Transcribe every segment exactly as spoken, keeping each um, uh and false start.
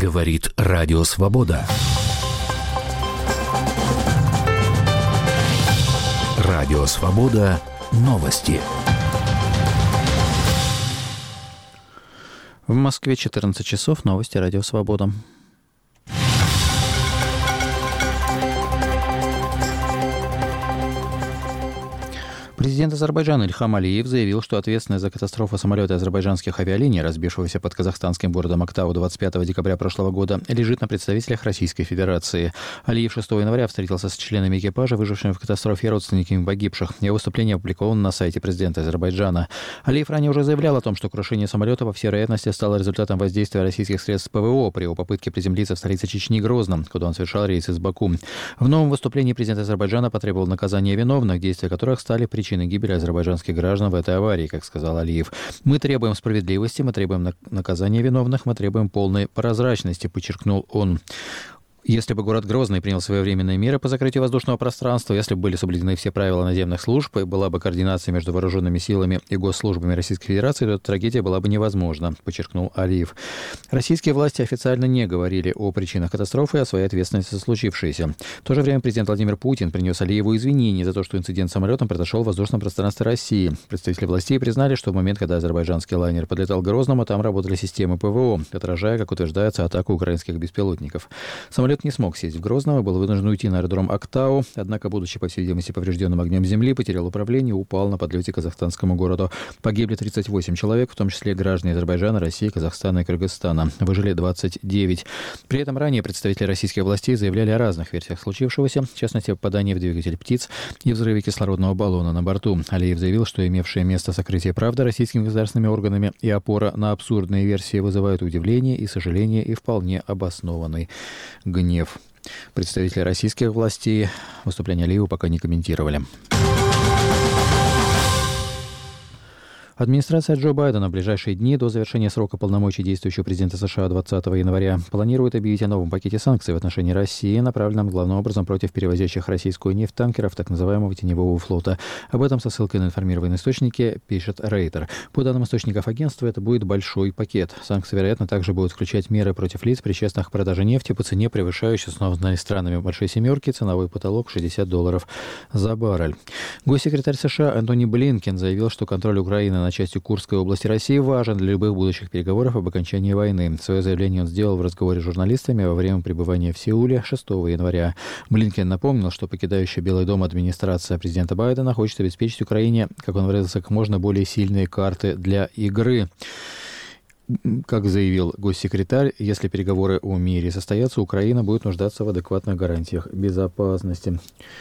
Говорит Радио Свобода. Радио Свобода. Новости. В Москве четырнадцать часов. Новости Радио Свобода. Президент Азербайджана Ильхам Алиев заявил, что ответственность за катастрофу самолета азербайджанских авиалиний, разбившегося под казахстанским городом Актау двадцать пятого декабря прошлого года, лежит на представителях Российской Федерации. Алиев шестого января встретился с членами экипажа, выжившими в катастрофе, и родственниками погибших. Его выступление опубликовано на сайте президента Азербайджана. Алиев ранее уже заявлял о том, что крушение самолета, по всей вероятности, стало результатом воздействия российских средств ПВО при его попытке приземлиться в столице Чечни Грозном, куда он совершал рейс из Баку. В новом выступлении президент Азербайджана потребовал наказания виновных, действия которых стали причиной гибели азербайджанских граждан в этой аварии, как сказал Алиев. «Мы требуем справедливости, мы требуем наказания виновных, мы требуем полной прозрачности», подчеркнул он. Если бы город Грозный принял своевременные меры по закрытию воздушного пространства, если бы были соблюдены все правила наземных служб, и была бы координация между вооруженными силами и госслужбами Российской Федерации, то эта трагедия была бы невозможна, подчеркнул Алиев. Российские власти официально не говорили о причинах катастрофы и о своей ответственности за случившееся. В то же время президент Владимир Путин принес Алиеву извинения за то, что инцидент с самолетом произошел в воздушном пространстве России. Представители властей признали, что в момент, когда азербайджанский лайнер подлетал к Грозному, там работали системы ПВО, отражая, как утверждается, атаку украинских беспилотников. Самолет не смог сесть в Грозном и был вынужден уйти на аэродром Актау, однако, будучи, по всей видимости, поврежденным огнем земли, потерял управление и упал на подлете к казахстанскому городу. Погибли тридцать восемь человек, в том числе граждане Азербайджана, России, Казахстана и Кыргызстана. Выжили двадцать девять. При этом ранее представители российских властей заявляли о разных версиях случившегося, в частности, о попадании в двигатель птиц и взрыве кислородного баллона на борту. Алиев заявил, что имевшее место сокрытие правды российскими государственными органами и опора на абсурдные версии вызывают удивление и сожаление и вполне обоснованный гнев. Представители российских властей выступление Алиева пока не комментировали. Администрация Джо Байдена в ближайшие дни до завершения срока полномочий действующего президента США двадцатого января планирует объявить о новом пакете санкций в отношении России, направленном главным образом против перевозящих российскую нефть танкеров так называемого теневого флота. Об этом со ссылкой на информированные источники пишет Рейтер. По данным источников агентства, это будет большой пакет. Санкции, вероятно, также будут включать меры против лиц, причастных к продаже нефти по цене, превышающей с установленной странами Большой Семерки ценовой потолок шестьдесят долларов за баррель. Госсекретарь США Антони Блинкен заявил, что контроль Украины на частью Курской области России важен для любых будущих переговоров об окончании войны. Свое заявление он сделал в разговоре с журналистами во время пребывания в Сеуле шестого января. Блинкен напомнил, что покидающая Белый дом администрация президента Байдена хочет обеспечить Украине, как он выразился, как можно более сильные карты для игры. Как заявил госсекретарь, если переговоры о мире состоятся, Украина будет нуждаться в адекватных гарантиях безопасности.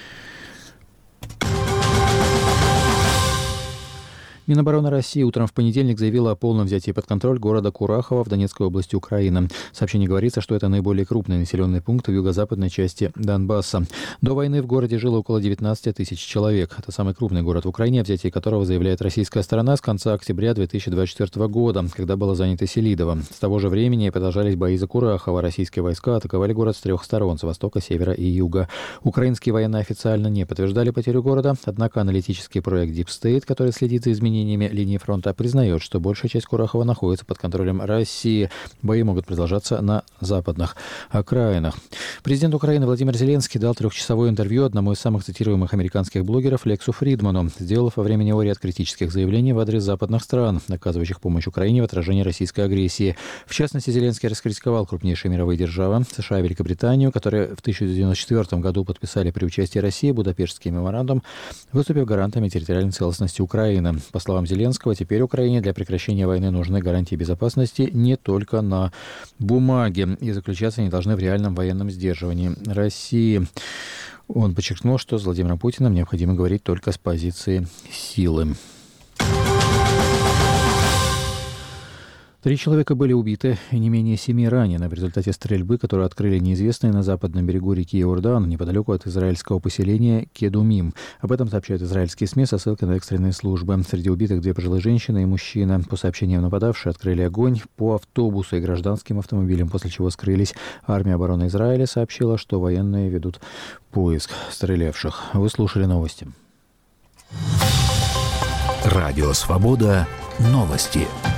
Минобороны России утром в понедельник заявила о полном взятии под контроль города Курахово в Донецкой области Украины. В сообщении говорится, что это наиболее крупный населенный пункт в юго-западной части Донбасса. До войны в городе жило около девятнадцать тысяч человек. Это самый крупный город в Украине, о взятии которого заявляет российская сторона с конца октября две тысячи двадцать четвёртого года, когда было занято Селидово. С того же времени продолжались бои за Курахово. Российские войска атаковали город с трех сторон – с востока, севера и юга. Украинские военные официально не подтверждали потерю города, однако аналитический проект Deep State, который следит за изменениями линии фронта, признает, что большая часть Курахова находится под контролем России. Бои могут продолжаться на западных окраинах. Президент Украины Владимир Зеленский дал трехчасовое интервью одному из самых цитируемых американских блогеров Лексу Фридману, сделав во время него ряд критических заявлений в адрес западных стран, оказывающих помощь Украине в отражении российской агрессии. В частности, Зеленский раскритиковал крупнейшие мировые державы США и Великобританию, которые в тысяча девятьсот девяносто четвёртом году подписали при участии России Будапештский меморандум, выступив гарантами территориальной целостности Украины. По словам Зеленского, теперь Украине для прекращения войны нужны гарантии безопасности не только на бумаге, и заключаться они должны в реальном военном сдерживании России. Он подчеркнул, что с Владимиром Путиным необходимо говорить только с позиции силы. Три человека были убиты и не менее семи ранены в результате стрельбы, которую открыли неизвестные на западном берегу реки Иордан, неподалеку от израильского поселения Кедумим. Об этом сообщают израильские СМИ со ссылкой на экстренные службы. Среди убитых две пожилые женщины и мужчина. По сообщениям нападавшие открыли огонь по автобусу и гражданским автомобилям, после чего скрылись. Армия обороны Израиля сообщила, что военные ведут поиск стрелявших. Вы слушали новости. Радио Свобода. Новости.